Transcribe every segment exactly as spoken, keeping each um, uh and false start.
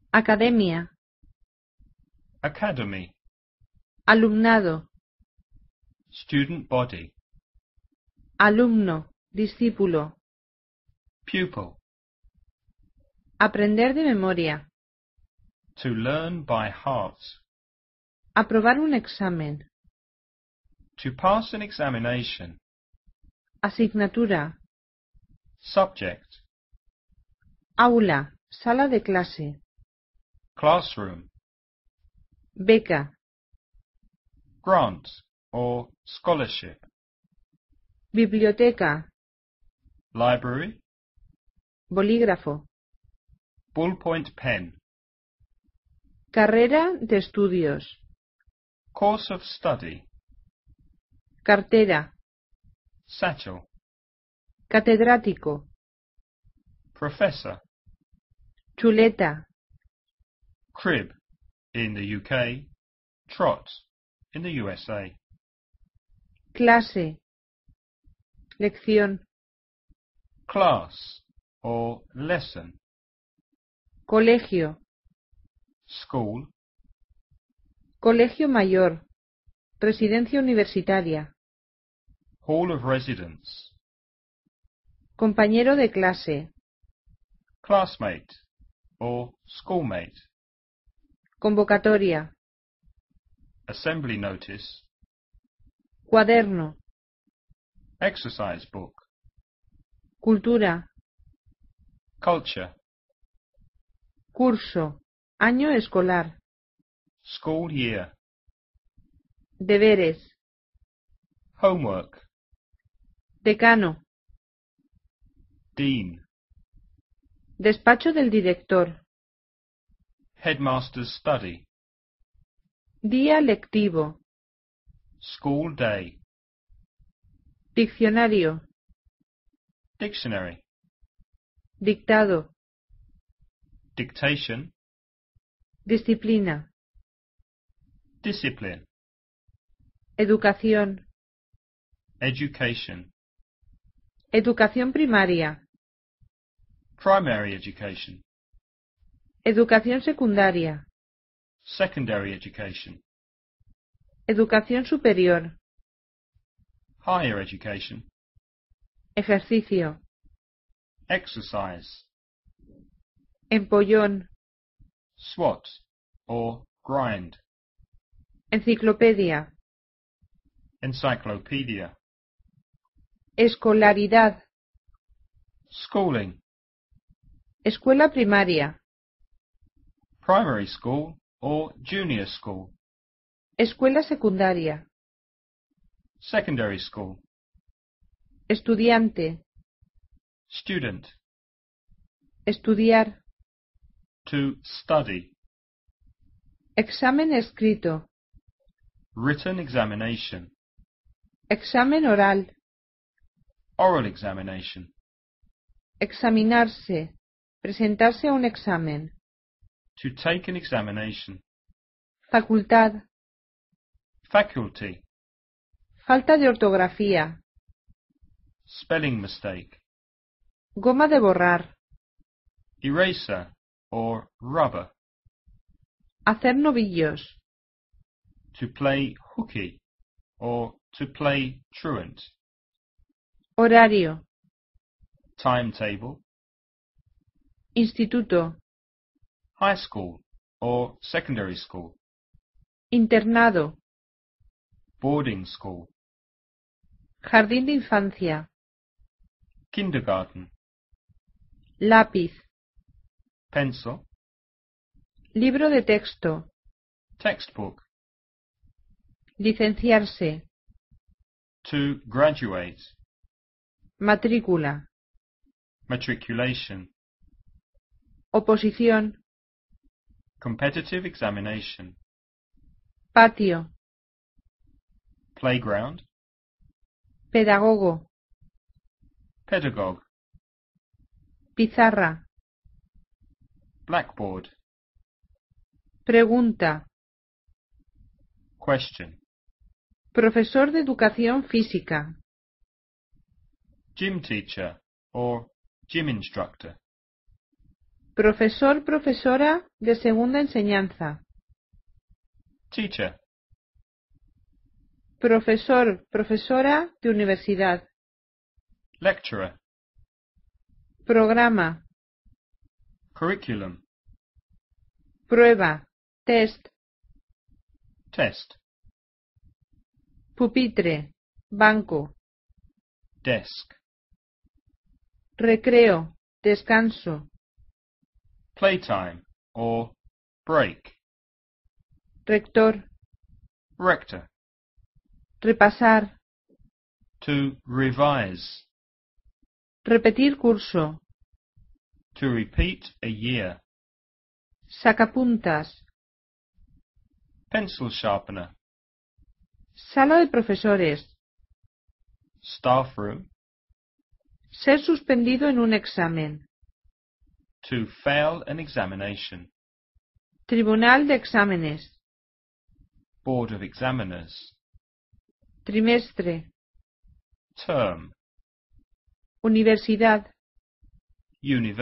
Academia. Academy. Alumnado. Student body. Alumno. Discípulo. Pupil. Aprender de memoria. To learn by heart. Aprobar un examen. To pass an examination. Asignatura. Subject. Aula. Sala de clase. Classroom. Beca. Grant or scholarship. Biblioteca. Library. Bolígrafo. Ballpoint pen. Carrera de estudios. Course of study. Cartera. Satchel. Catedrático. Professor. Chuleta. Crib in the U K. Trot in the U S A. Clase. Lección. Class or lesson. Colegio. School. Colegio mayor. Residencia universitaria. Hall of residence. Compañero de clase. Classmate or schoolmate. Convocatoria. Assembly notice. Cuaderno. Exercise book. Cultura. Culture. Curso. Año escolar. School year. Deberes. Homework. Decano. Dean. Despacho del director. Headmaster's study. Día lectivo. School day. Diccionario. Dictionary. Dictado. Dictation. Disciplina. Discipline. Educación. Education. Educación primaria. Primary education. Educación secundaria. Secondary education. Educación superior. Higher education. Ejercicio. Exercise. Empollón. Swat or grind. Enciclopedia. Encyclopedia. Escolaridad. Schooling. Escuela primaria. Primary school or junior school. Escuela secundaria. Secondary school. Estudiante. Student. Estudiar. To study. Examen escrito. Written examination. Examen oral. Oral examination. Examinarse. Presentarse a un examen. To take an examination. Facultad. Faculty. Falta de ortografía. Spelling mistake. Goma de borrar. Eraser or rubber. Hacer novillos. To play hooky or to play truant. Horario. Timetable. Instituto. High school or secondary school. Internado. Boarding school. Jardín de infancia. Kindergarten. Lápiz. Pencil. Libro de texto. Textbook. Licenciarse. To graduate. Matrícula. Matriculation. Oposición. Competitive examination. Patio. Playground. Pedagogo. Pedagogue. Pizarra. Blackboard. Pregunta. Question. Profesor de educación física. Gym teacher or gym instructor. Profesor, profesora de segunda enseñanza. Teacher. Profesor, profesora de universidad. Lecturer. Programa. Curriculum. Prueba. Test. Test. Pupitre. Banco. Desk. Recreo. Descanso. Playtime or break. Rector. Rector. Repasar. To revise. Repetir curso. To repeat a year. Sacapuntas. Pencil sharpener. Sala de profesores. Staff room. Ser suspendido en un examen. To fail an examination. Tribunal de exámenes. Board of examiners. Trimestre. Term. Universidad.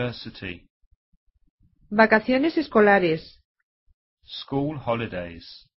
University. Vacaciones escolares. School holidays.